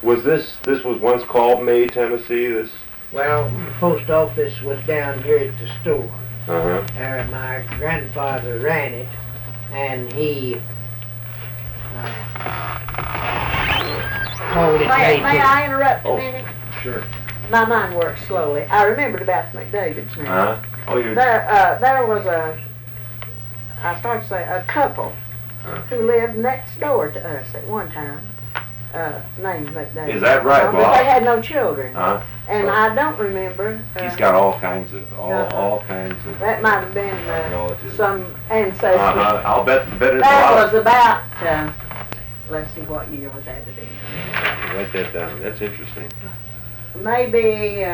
Was this was once called May, Tennessee? This. Well, the post office was down here at the store. Uh-huh. My grandfather ran it, and he called it May May. I interrupt a minute? Sure. My mind works slowly. I remembered about McDavid's now. Uh-huh. Oh, you. There was I started to say, a couple who lived next door to us at one time, named McDavid. Is that right? But Well, they had no children. And well, I don't remember. he's got all kinds of. That might have been relatives. some ancestry. I'll bet it's a That lot. was about, let's see what year was that to be. Write that down. That's interesting. Maybe,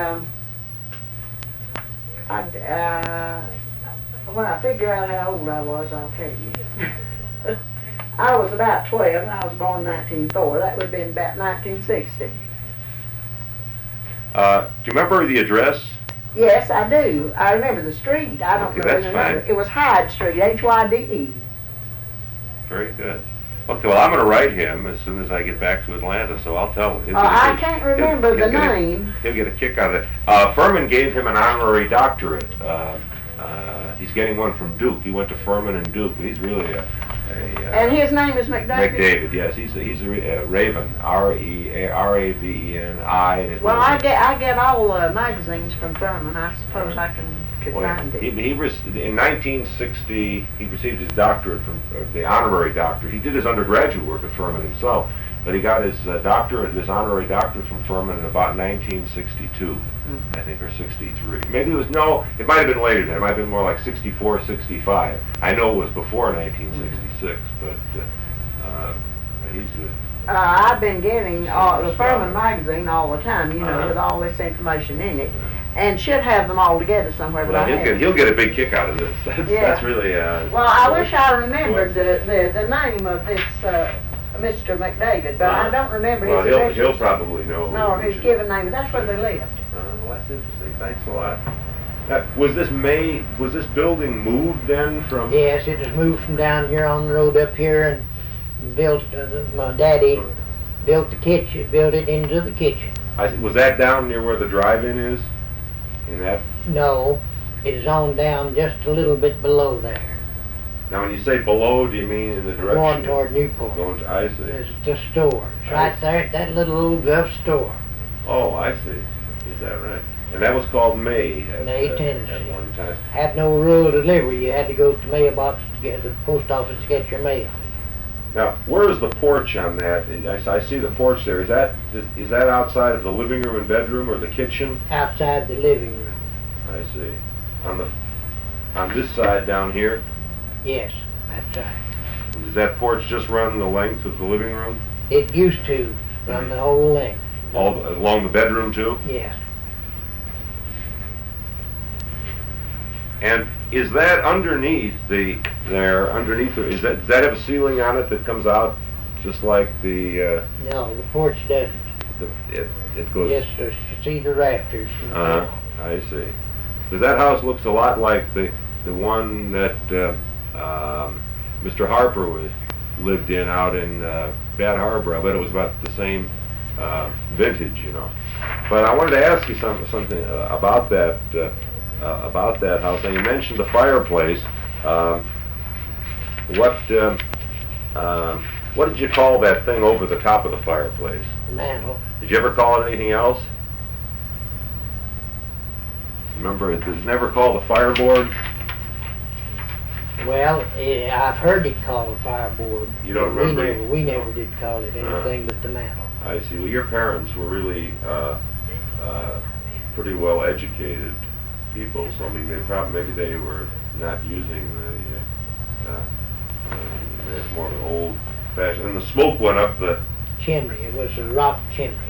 when I figure out how old I was, I'll tell you. I was about 12, and I was born in 1904. That would have been about 1960. Do you remember the address? Yes, I do. I remember the street. I don't Okay, really that's remember. fine. It was Hyde Street, Hyde. Very good. Okay, well, I'm going to write him as soon as I get back to Atlanta, so I'll tell him. I can't remember the name. He'll get a kick out of it. Furman gave him an honorary doctorate. He's getting one from Duke. He went to Furman and Duke. He's really And his name is McDavid? McDavid, yes. He's a Raven. Raveni. Well, I get all magazines from Furman. I suppose I could find it. In 1960, he received his doctorate from the honorary doctorate. He did his undergraduate work at Furman himself, but he got his doctorate, this honorary doctorate from Furman in about 1962, I think, or 63. Maybe it might have been later than that. It might have been more like 64, 65. I know it was before 1966, but he's I've been getting the Furman magazine all the time, with all this information in it, and should have them all together somewhere. But he'll get a big kick out of this. That's really. Well, I wish I remembered the name of this Mr. McDavid, but I don't remember his initials. He'll probably know. No, his given name, but that's where they lived. Well, that's interesting. Thanks a lot. Was this building moved then from? Yes, it was moved from down here on the road up here and built. My daddy built it into the kitchen. Was that down near where the drive-in is? In that? No, it is on down just a little bit below there. Now, when you say below, do you mean in the direction? Going toward Newport. I see. There's the store. It's right there at that little old Guff store. Oh, I see. Is that right? And that was called May. May, Tennessee. At one time. Had no rural delivery. You had to go to the mailbox to get the post office to get your mail. Now, where is the porch on that? I see the porch there. Is that outside of the living room and bedroom, or the kitchen? Outside the living room. I see. On this side down here? Yes, that's right. Does that porch just run the length of the living room? It used to run the whole length. All along the bedroom too? Yes. And is that underneath does that have a ceiling on it that comes out just like the? No, the porch doesn't. It goes. Yes, sir. See the rafters. I see. Because that house looks a lot like the one that Mr. Harper lived in out in Bad Harbor. I bet it was about the same vintage, But I wanted to ask you something about that house. Now, you mentioned the fireplace. What did you call that thing over the top of the fireplace? Mantle. Did you ever call it anything else? Remember, it was never called a fireboard? Well, I've heard it called a fireboard. You don't remember? We never did call it anything but the mantle. I see. Well, your parents were really pretty well educated people, so I mean, maybe they were not using the more of an old-fashioned. And the smoke went up the chimney. It was a rock chimney.